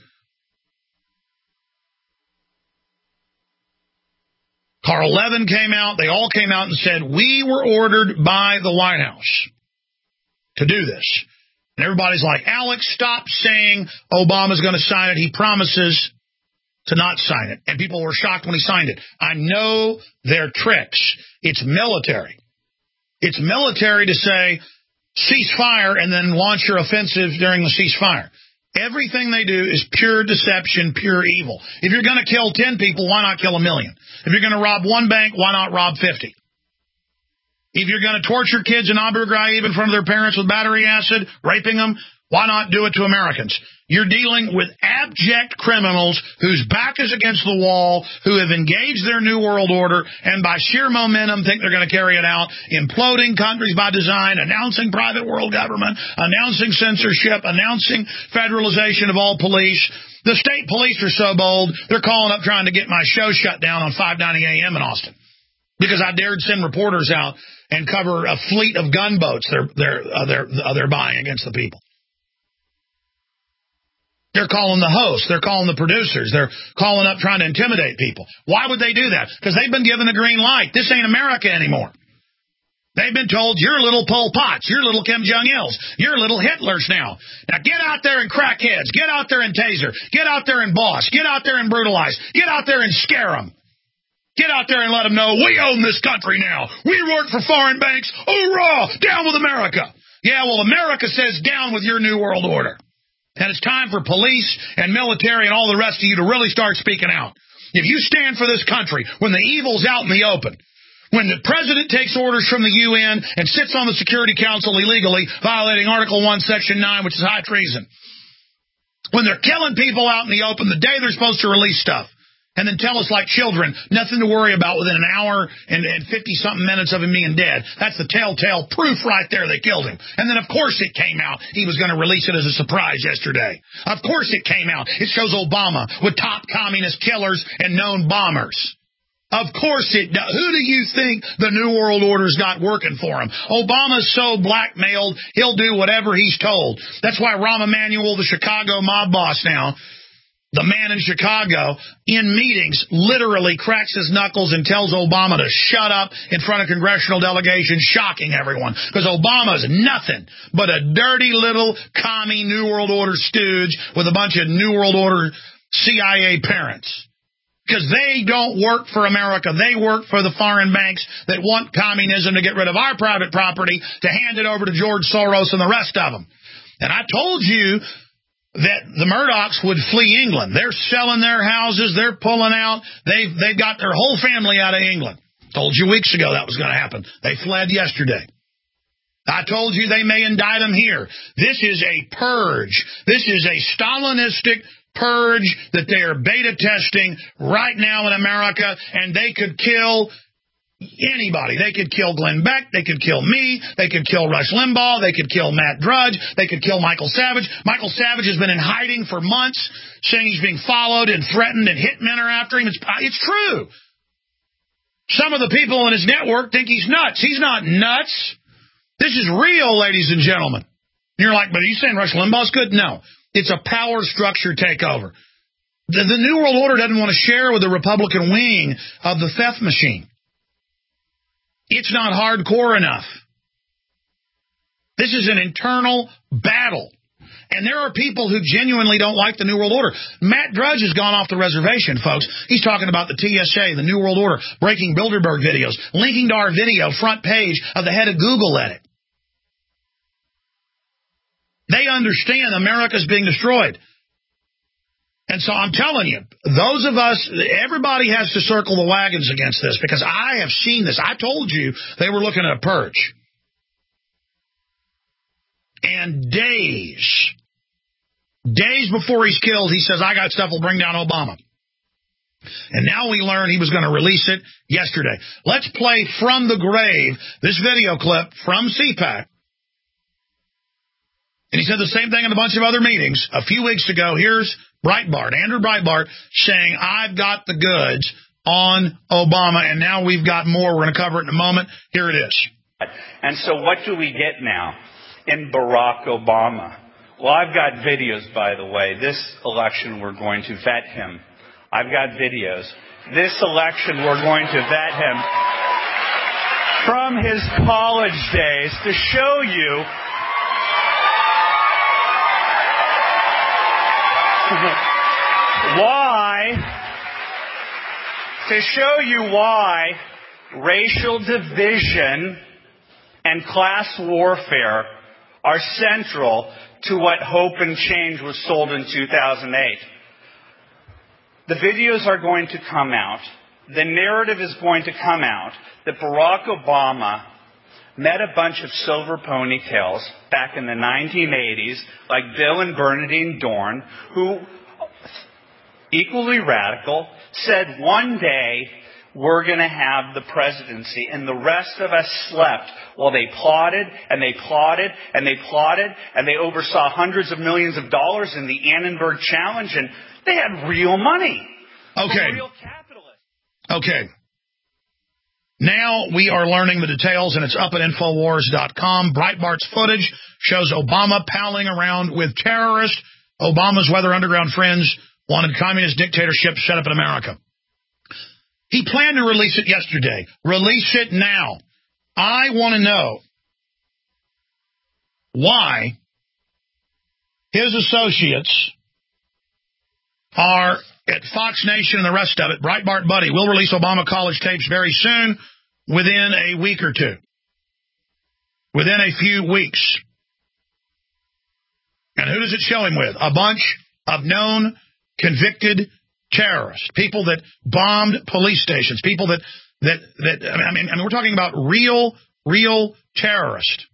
Carl Levin came out. They all came out and said, we were ordered by the White House to do this. And everybody's like, Alex, stop saying Obama's going to sign it. He promises to not sign it. And people were shocked when he signed it. I know their tricks. It's military. It's military to say, cease fire, and then launch your offensive during the ceasefire. Everything they do is pure deception, pure evil. If you're going to kill ten people, why not kill a million? If you're going to rob one bank, why not rob fifty? If you're going to torture kids in Abu Ghraib in front of their parents with battery acid, raping them, why not do it to Americans? You're dealing with abject criminals whose back is against the wall, who have engaged their New World Order, and by sheer momentum think they're going to carry it out, imploding countries by design, announcing private world government, announcing censorship, announcing federalization of all police. The state police are so bold, they're calling up trying to get my show shut down on five ninety A M in Austin because I dared send reporters out and cover a fleet of gunboats they're, they're, uh, they're, uh, they're buying against the people. They're calling the hosts. They're calling the producers. They're calling up trying to intimidate people. Why would they do that? Because they've been given a green light. This ain't America anymore. They've been told, you're little Pol Pots, you're little Kim Jong-ils, you're little Hitlers now. Now get out there and crack heads. Get out there and taser. Get out there and boss. Get out there and brutalize. Get out there and scare them. Get out there and let them know we own this country now. We work for foreign banks. Hoorah! Down with America. Yeah, well, America says down with your New World Order. And it's time for police and military and all the rest of you to really start speaking out. If you stand for this country, when the evil's out in the open, when the president takes orders from the U N and sits on the Security Council illegally, violating Article one, Section nine, which is high treason, when they're killing people out in the open the day they're supposed to release stuff, and then tell us like children, nothing to worry about within an hour and, and fifty-something minutes of him being dead. That's the telltale proof right there they killed him. And then, of course, it came out he was going to release it as a surprise yesterday. Of course it came out. It shows Obama with top communist killers and known bombers. Of course it does. Who do you think the New World Order's got working for him? Obama's so blackmailed, he'll do whatever he's told. That's why Rahm Emanuel, the Chicago mob boss now, the man in Chicago, in meetings, literally cracks his knuckles and tells Obama to shut up in front of congressional delegations, shocking everyone. Because Obama's nothing but a dirty little commie New World Order stooge with a bunch of New World Order C I A parents. Because they don't work for America. They work for the foreign banks that want communism to get rid of our private property, to hand it over to George Soros and the rest of them. And I told you that the Murdochs would flee England. They're selling their houses. They're pulling out. They've, they've got their whole family out of England. Told you weeks ago that was going to happen. They fled yesterday. I told you they may indict him here. This is a purge. This is a Stalinistic purge that they are beta testing right now in America, and they could kill anybody. They could kill Glenn Beck. They could kill me. They could kill Rush Limbaugh. They could kill Matt Drudge. They could kill Michael Savage. Michael Savage has been in hiding for months, saying he's being followed and threatened and hitmen are after him. It's, it's true. Some of the people in his network think he's nuts. He's not nuts. This is real, ladies and gentlemen. You're like, but are you saying Rush Limbaugh's good? No. It's a power structure takeover. The, the New World Order doesn't want to share with the Republican wing of the theft machine. It's not hardcore enough. This is an internal battle. And there are people who genuinely don't like the New World Order. Matt Drudge has gone off the reservation, folks. He's talking about the T S A, the New World Order, breaking Bilderberg videos, linking to our video, front page of the head of Google at it. They understand America's being destroyed. And so I'm telling you, those of us, everybody has to circle the wagons against this, because I have seen this. I told you they were looking at a purge. And days, days before he's killed, he says, I got stuff will bring down Obama. And now we learn he was going to release it yesterday. Let's play from the grave this video clip from C PAC. And he said the same thing in a bunch of other meetings a few weeks ago. Here's Breitbart, Andrew Breitbart, saying, I've got the goods on Obama, and now we've got more. We're going to cover it in a moment. Here it is. And so what do we get now in Barack Obama? Well, I've got videos, by the way. This election, we're going to vet him. I've got videos. This election, we're going to vet him from his college days to show you why, to show you why racial division and class warfare are central to what Hope and Change was sold in two thousand eight. The videos are going to come out. The narrative is going to come out that Barack Obama met a bunch of silver ponytails back in the nineteen eighties, like Bill and Bernadine Dorn, who, equally radical, said one day we're going to have the presidency, and the rest of us slept while they plotted and they plotted and they plotted, and they oversaw hundreds of millions of dollars in the Annenberg Challenge, and they had real money. Okay. Real capitalists. Okay. Now we are learning the details, and it's up at Infowars dot com. Breitbart's footage shows Obama palling around with terrorists. Obama's Weather Underground friends wanted communist dictatorship set up in America. He planned to release it yesterday. Release it now. I want to know why his associates are at Fox Nation and the rest of it. Breitbart Buddy will release Obama college tapes very soon, within a week or two. Within a few weeks. And who does it show him with? A bunch of known, convicted terrorists. People that bombed police stations. People that, that, that I mean, I mean, we're talking about real, real terrorists.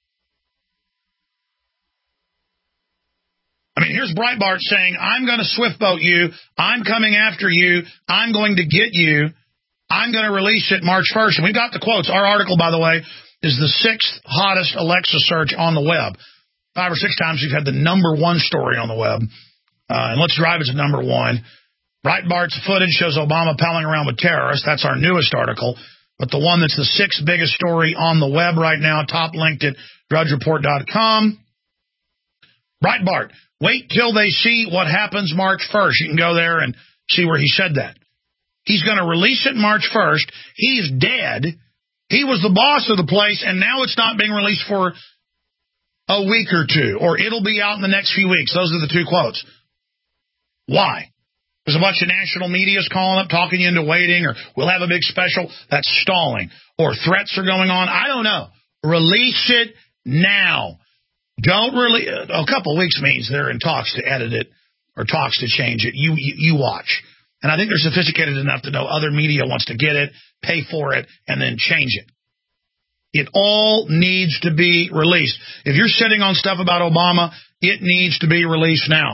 I mean, here's Breitbart saying, I'm going to swift boat you. I'm coming after you. I'm going to get you. I'm going to release it March first. And we've got the quotes. Our article, by the way, is the sixth hottest Alexa search on the web. Five or six times we've had the number one story on the web. Uh, and Let's Drive is at number one. Breitbart's footage shows Obama palling around with terrorists. That's our newest article. But the one that's the sixth biggest story on the web right now, top linked at Drudge Report dot com. Breitbart, wait till they see what happens March first. You can go there and see where he said that. He's going to release it March first. He's dead. He was the boss of the place, and now it's not being released for a week or two, or it'll be out in the next few weeks. Those are the two quotes. Why? There's a bunch of national media's calling up, talking you into waiting, or we'll have a big special. That's stalling. Or threats are going on. I don't know. Release it now. Don't really. A couple of weeks means they're in talks to edit it or talks to change it. You, you, you watch. And I think they're sophisticated enough to know other media wants to get it, pay for it, and then change it. It all needs to be released. If you're sitting on stuff about Obama, it needs to be released now.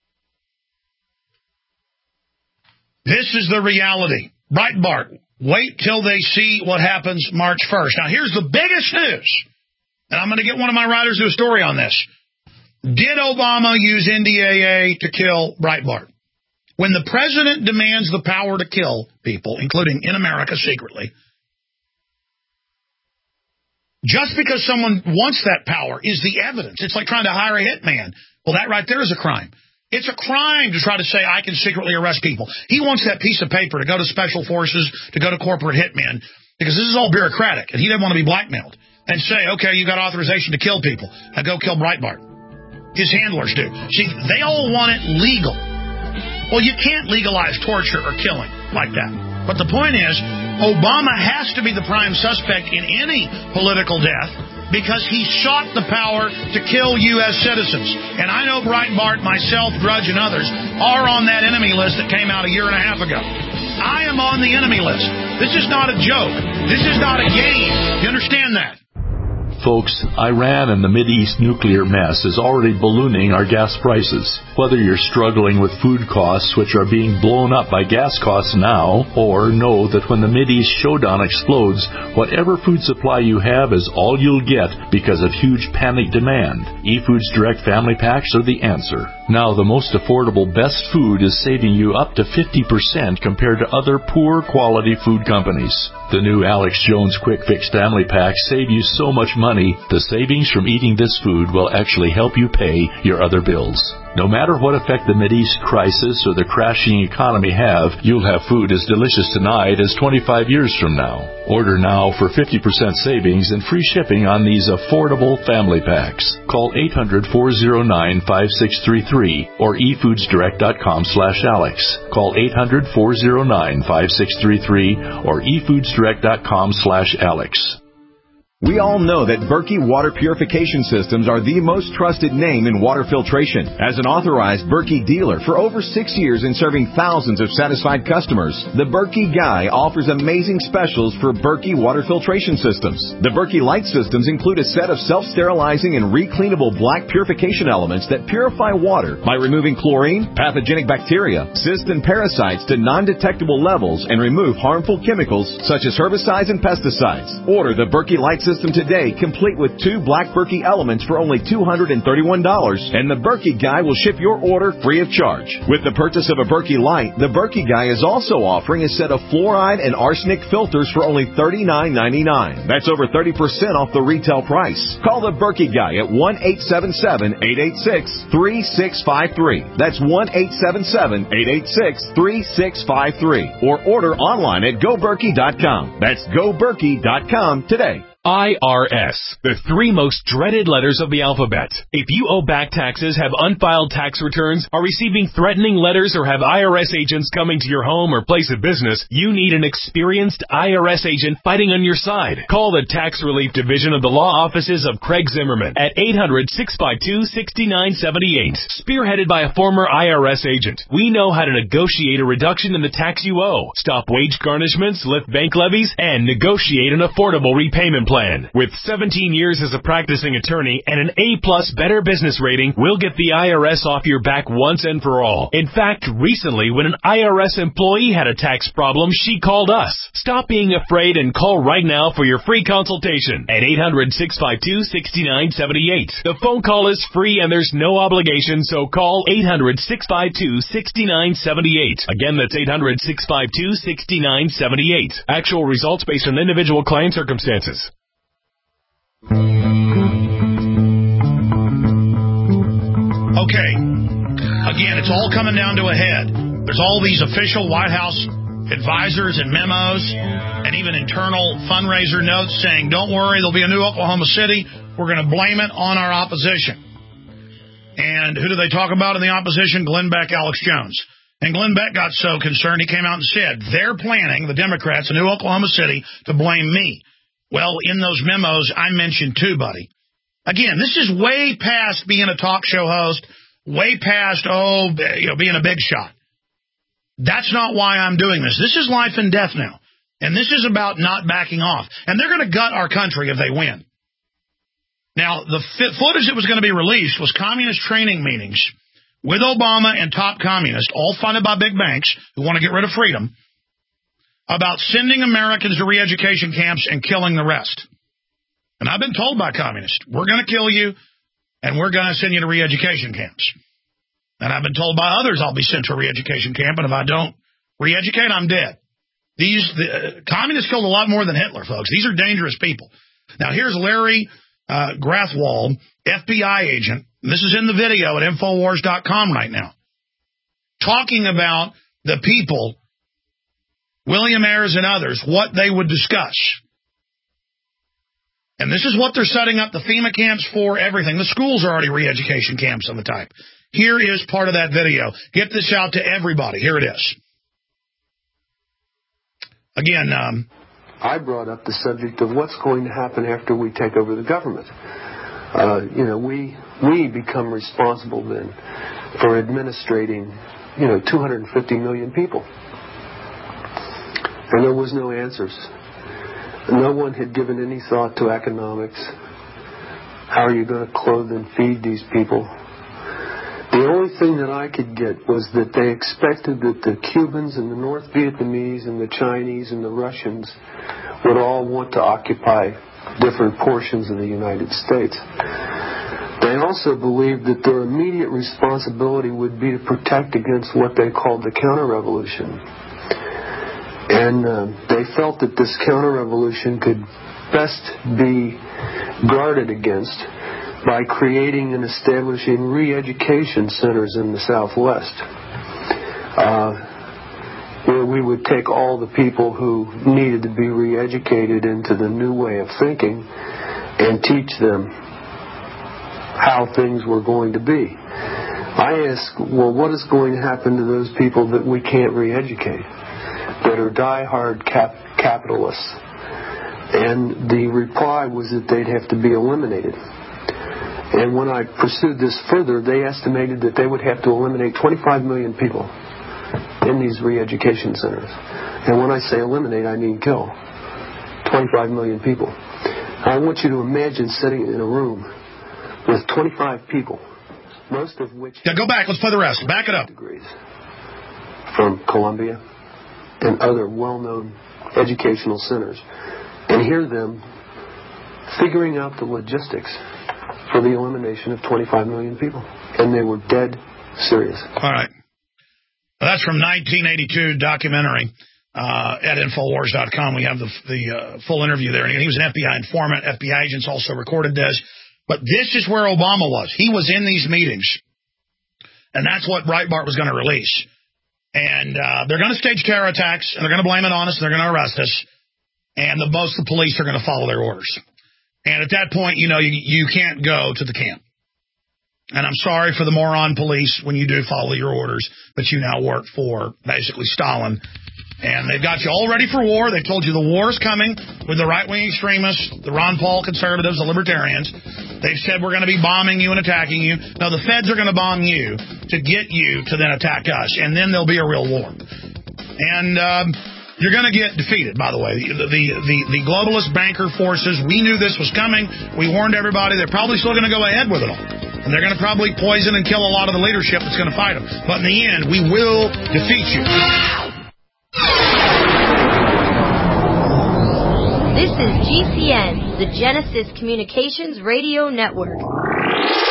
This is the reality. Breitbart, wait till they see what happens March first. Now, here's the biggest news, and I'm going to get one of my writers to do a story on this. Did Obama use N D A A to kill Breitbart? When the president demands the power to kill people, including in America secretly, just because someone wants that power is the evidence. It's like trying to hire a hitman. Well, that right there is a crime. It's a crime to try to say I can secretly arrest people. He wants that piece of paper to go to special forces, to go to corporate hitmen, because this is all bureaucratic, and he doesn't want to be blackmailed and say, okay, you got authorization to kill people. Now go kill Breitbart. His handlers do. See, they all want it legal. Well, you can't legalize torture or killing like that. But the point is, Obama has to be the prime suspect in any political death because he sought the power to kill U S citizens. And I know Breitbart, myself, Drudge, and others are on that enemy list that came out a year and a half ago. I am on the enemy list. This is not a joke. This is not a game. You understand that? Folks, Iran and the Mideast nuclear mess is already ballooning our gas prices. Whether you're struggling with food costs, which are being blown up by gas costs now, or know that when the Mideast showdown explodes, whatever food supply you have is all you'll get because of huge panic demand. eFoods Direct Family Packs are the answer. Now, the most affordable best food is saving you up to fifty percent compared to other poor quality food companies. The new Alex Jones Quick Fix Family Packs save you so much money, the savings from eating this food will actually help you pay your other bills. No matter what effect the Mideast crisis or the crashing economy have, you'll have food as delicious tonight as twenty-five years from now. Order now for fifty percent savings and free shipping on these affordable family packs. Call eight hundred, four oh nine, five six three three or e foods direct dot com slash Alex. Call eight hundred, four oh nine, five six three three or e foods direct dot com slash Alex. We all know that Berkey Water Purification Systems are the most trusted name in water filtration. As an authorized Berkey dealer for over six years and serving thousands of satisfied customers, the Berkey Guy offers amazing specials for Berkey Water Filtration Systems. The Berkey Light Systems include a set of self-sterilizing and recleanable black purification elements that purify water by removing chlorine, pathogenic bacteria, cysts, and parasites to non-detectable levels and remove harmful chemicals such as herbicides and pesticides. Order the Berkey Light System today, complete with two black Berkey elements for only two hundred thirty-one dollars, and the Berkey Guy will ship your order free of charge. With the purchase of a Berkey Light, the Berkey Guy is also offering a set of fluoride and arsenic filters for only thirty-nine ninety-nine. That's over thirty percent off the retail price. Call the Berkey Guy at one eight seven seven, eight eight six, three six five three. That's one eight seven seven, eight eight six, three six five three. Or order online at go berkey dot com. That's go berkey dot com today. I R S, the three most dreaded letters of the alphabet. If you owe back taxes, have unfiled tax returns, are receiving threatening letters, or have I R S agents coming to your home or place of business, you need an experienced I R S agent fighting on your side. Call the Tax Relief Division of the Law Offices of Craig Zimmerman at eight hundred, six five two, six nine seven eight. Spearheaded by a former I R S agent, we know how to negotiate a reduction in the tax you owe, stop wage garnishments, lift bank levies, and negotiate an affordable repayment plan. Plan. With seventeen years as a practicing attorney and an A-plus Better Business rating, we'll get the I R S off your back once and for all. In fact, recently, when an I R S employee had a tax problem, she called us. Stop being afraid and call right now for your free consultation at eight hundred, six five two, six nine seven eight. The phone call is free and there's no obligation, so call eight hundred, six five two, six nine seven eight. Again, that's eight hundred, six five two, six nine seven eight. Actual results based on individual client circumstances. Okay. Again, it's all coming down to a head. There's all these official White House advisors and memos and even internal fundraiser notes saying, don't worry, there'll be a new Oklahoma City. We're going to blame it on our opposition. And who do they talk about in the opposition? Glenn Beck, Alex Jones. And Glenn Beck got so concerned, he came out and said, they're planning, the Democrats, a new Oklahoma City, to blame me. Well, in those memos, I mentioned too, buddy. Again, this is way past being a talk show host, way past, oh, you know, being a big shot. That's not why I'm doing this. This is life and death now. And this is about not backing off. And they're going to gut our country if they win. Now, the footage that was going to be released was communist training meetings with Obama and top communists, all funded by big banks who want to get rid of freedom, about sending Americans to re-education camps and killing the rest. And I've been told by communists, we're going to kill you, and we're going to send you to re-education camps. And I've been told by others I'll be sent to a re-education camp, and if I don't re-educate, I'm dead. These the, uh, communists killed a lot more than Hitler, folks. These are dangerous people. Now, here's Larry uh, Grathwohl, F B I agent. And this is in the video at Infowars dot com right now, talking about the people, William Ayers and others, what they would discuss. And this is what they're setting up the FEMA camps for, everything. The schools are already re-education camps of the type. Here is part of that video. Get this out to everybody. Here it is. Again, um, I brought up the subject of what's going to happen after we take over the government. Uh, you know, we we become responsible then for administrating, you know, two hundred fifty million people. And there was no answers. No one had given any thought to economics. How are you going to clothe and feed these people? The only thing that I could get was that they expected that the Cubans and the North Vietnamese and the Chinese and the Russians would all want to occupy different portions of the United States. They also believed that their immediate responsibility would be to protect against what they called the counter-revolution. And uh, they felt that this counter-revolution could best be guarded against by creating and establishing re-education centers in the Southwest, uh, where we would take all the people who needed to be re-educated into the new way of thinking and teach them how things were going to be. I asked, well, what is going to happen to those people that we can't re-educate, that are die-hard cap- capitalists? And the reply was that they'd have to be eliminated. And when I pursued this further, they estimated that they would have to eliminate twenty-five million people in these re-education centers. And when I say eliminate, I mean kill. twenty-five million people. I want you to imagine sitting in a room with twenty-five people, most of which... Yeah, go back. Let's play the rest. Back it up. Degrees from Columbia and other well-known educational centers, and hear them figuring out the logistics for the elimination of twenty-five million people. And they were dead serious. All right. Well, that's from nineteen eighty-two documentary uh, at Infowars dot com. We have the, the uh, full interview there. And he was an F B I informant. F B I agents also recorded this. But this is where Obama was. He was in these meetings. And that's what Breitbart was going to release. And uh, they're going to stage terror attacks, and they're going to blame it on us, and they're going to arrest us. And the most of the police are going to follow their orders. And at that point, you know, you, you can't go to the camp. And I'm sorry for the moron police when you do follow your orders, but you now work for basically Stalin. And they've got you all ready for war. They told you the war is coming with the right-wing extremists, the Ron Paul conservatives, the libertarians. They've said we're going to be bombing you and attacking you. No, the feds are going to bomb you to get you to then attack us, and then there'll be a real war. And... Um, You're going to get defeated, by the way. The, the, the, the globalist banker forces, we knew this was coming. We warned everybody. They're probably still going to go ahead with it all. And they're going to probably poison and kill a lot of the leadership that's going to fight them. But in the end, we will defeat you. This is G C N, the Genesis Communications Radio Network.